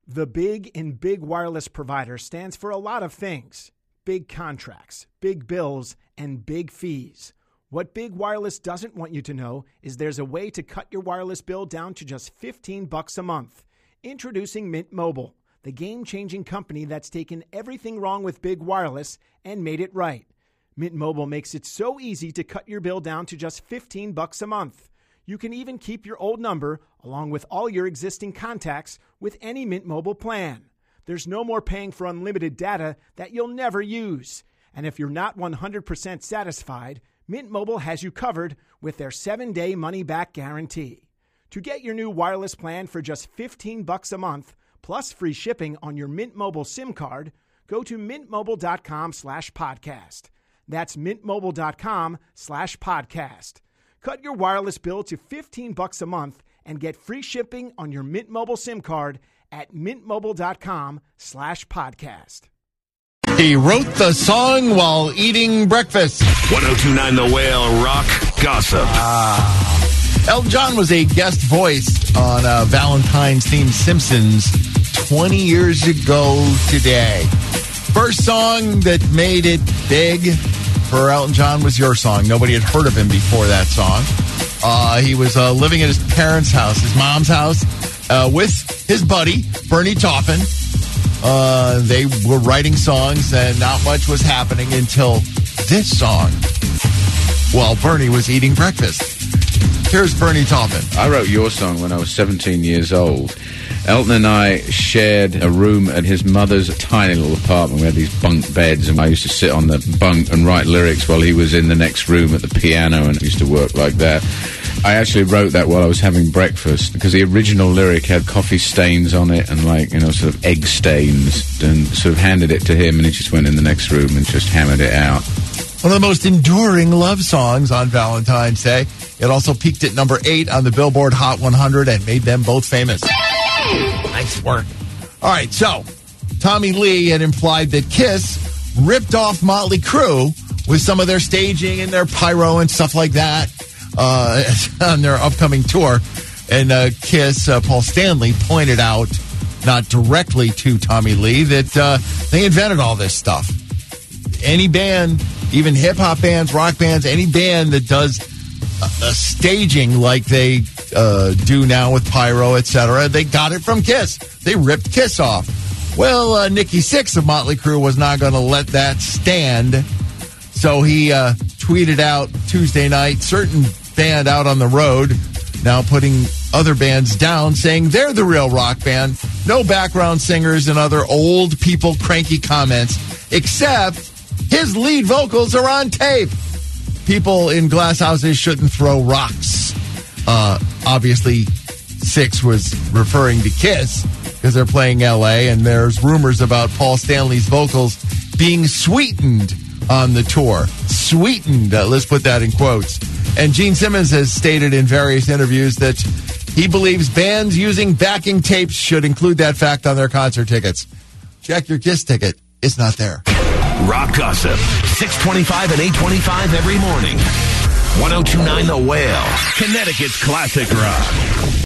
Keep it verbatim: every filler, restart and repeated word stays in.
The big in Big Wireless Provider stands for a lot of things. Big contracts, big bills, and big fees. What Big Wireless doesn't want you to know is there's a way to cut your wireless bill down to just fifteen bucks a month. Introducing Mint Mobile, the game-changing company that's taken everything wrong with Big Wireless and made it right. Mint Mobile makes it so easy to cut your bill down to just fifteen bucks a month. You can even keep your old number, along with all your existing contacts, with any Mint Mobile plan. There's no more paying for unlimited data that you'll never use. And if you're not one hundred percent satisfied, Mint Mobile has you covered with their seven-day money-back guarantee. To get your new wireless plan for just fifteen bucks a month, plus free shipping on your Mint Mobile SIM card, go to mintmobile.com slash podcast. That's mintmobile.com slash podcast. Cut your wireless bill to fifteen bucks a month and get free shipping on your Mint Mobile SIM card at mintmobile.com slash podcast. He wrote the song while eating breakfast. ten twenty-nine The Whale Rock Gossip. Ah. Elton John was a guest voice on uh, Valentine's-themed Simpsons twenty years ago today. First song that made it big for Elton John was Your Song. Nobody had heard of him before that song. Uh, he was uh, living at his parents' house, his mom's house, uh, with his buddy, Bernie Taupin. Uh, they were writing songs, and not much was happening until this song while Bernie was eating breakfast. Here's Bernie Taupin. I wrote Your Song when I was seventeen years old. Elton and I shared a room at his mother's tiny little apartment. We had these bunk beds, and I used to sit on the bunk and write lyrics while he was in the next room at the piano, and used to work like that. I actually wrote that while I was having breakfast, because the original lyric had coffee stains on it and, like, you know, sort of egg stains, and sort of handed it to him, and he just went in the next room and just hammered it out. One of the most enduring love songs on Valentine's Day. It also peaked at number eight on the Billboard Hot one hundred and made them both famous. Nice work. All right, so Tommy Lee had implied that Kiss ripped off Motley Crue with some of their staging and their pyro and stuff like that uh, on their upcoming tour. And uh, Kiss, uh, Paul Stanley, pointed out, not directly to Tommy Lee, that uh, they invented all this stuff. Any band, even hip-hop bands, rock bands, any band that does a, a staging like they uh, do now with pyro, et cetera, they got it from Kiss. They ripped Kiss off. Well, uh, Nikki Sixx of Motley Crue was not going to let that stand, so he uh, tweeted out Tuesday night, certain band out on the road, now putting other bands down, saying they're the real rock band. No background singers and other old people cranky comments, except his lead vocals are on tape. People in glass houses shouldn't throw rocks. Uh, obviously, Sixx was referring to Kiss because they're playing L A, and there's rumors about Paul Stanley's vocals being sweetened on the tour. Sweetened, uh, let's put that in quotes. And Gene Simmons has stated in various interviews that he believes bands using backing tapes should include that fact on their concert tickets. Check your Kiss ticket. It's not there. Rock Gossip, six twenty-five and eight twenty-five every morning. ten twenty-nine The Whale, Connecticut's classic rock.